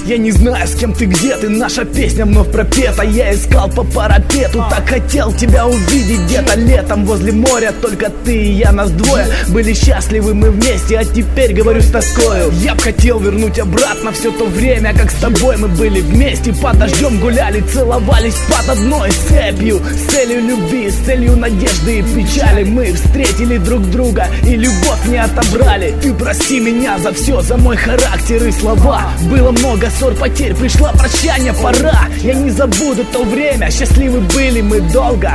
Я не знаю, с кем ты, где ты, наша песня вновь пропета. Я искал по парапету, так хотел тебя увидеть где-то летом возле моря. Только ты и я, нас двое, были счастливы мы вместе, а теперь говорю с тоскою. Я б хотел вернуть обратно все то время, как с тобой мы были вместе. Под дождем гуляли, целовались под одной цепью, с целью любви, с целью надежды и печали. Мы встретили друг друга и любовь не отобрали. Ты прости меня за все, за мой характер и слова. Было много ссор, потерь, пришла прощание, пора. Я не забуду то время, счастливы были мы долго.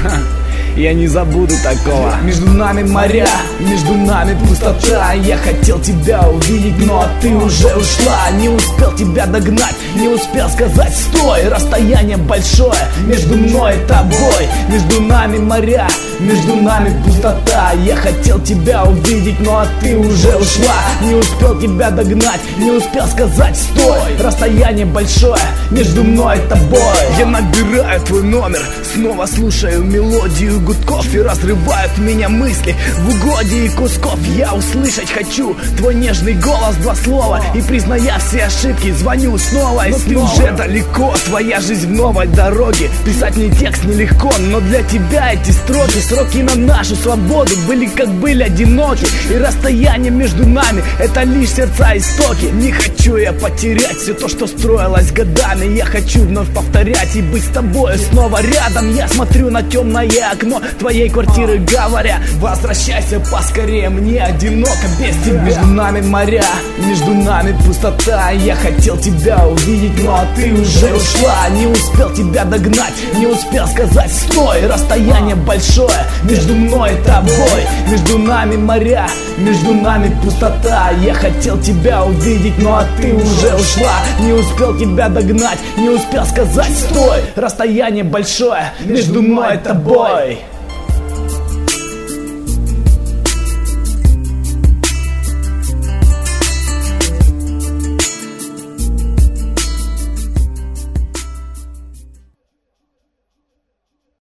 Я не забуду такого. Между нами моря, между нами пустота. Я хотел тебя увидеть, но ты уже ушла. Не успел тебя догнать, не успел сказать стой. Расстояние большое между мной и тобой. Между нами моря, между нами пустота. Я хотел тебя увидеть, но ты уже ушла. Не успел тебя догнать, не успел сказать стой. Расстояние большое между мной и тобой. Я набираю твой номер, снова слушаю мелодию гудков, и разрывают меня мысли в угодии кусков. Я услышать хочу твой нежный голос, два слова, и призная все ошибки, звоню снова и снова. Ты уже далеко, твоя жизнь в новой дороге. Писать мне текст нелегко, но для тебя эти строки, сроки на нашу свободу были как были одиноки. И расстояние между нами — это лишь сердца истоки. Не хочу я потерять все то, что строилось годами. Я хочу вновь повторять и быть с тобой снова рядом. Я смотрю на темное окно твоей квартиры, говоря: возвращайся поскорее, мне одиноко без тебя. Между нами моря, между нами пустота. Я хотел тебя увидеть, но ты уже ушла. Не успел тебя догнать, не успел сказать стой. Расстояние большое между мной и тобой. Между нами моря, между нами пустота. Я хотел тебя увидеть, но ты уже ушла. Не успел тебя догнать, не успел сказать стой. Расстояние большое между мной и тобой.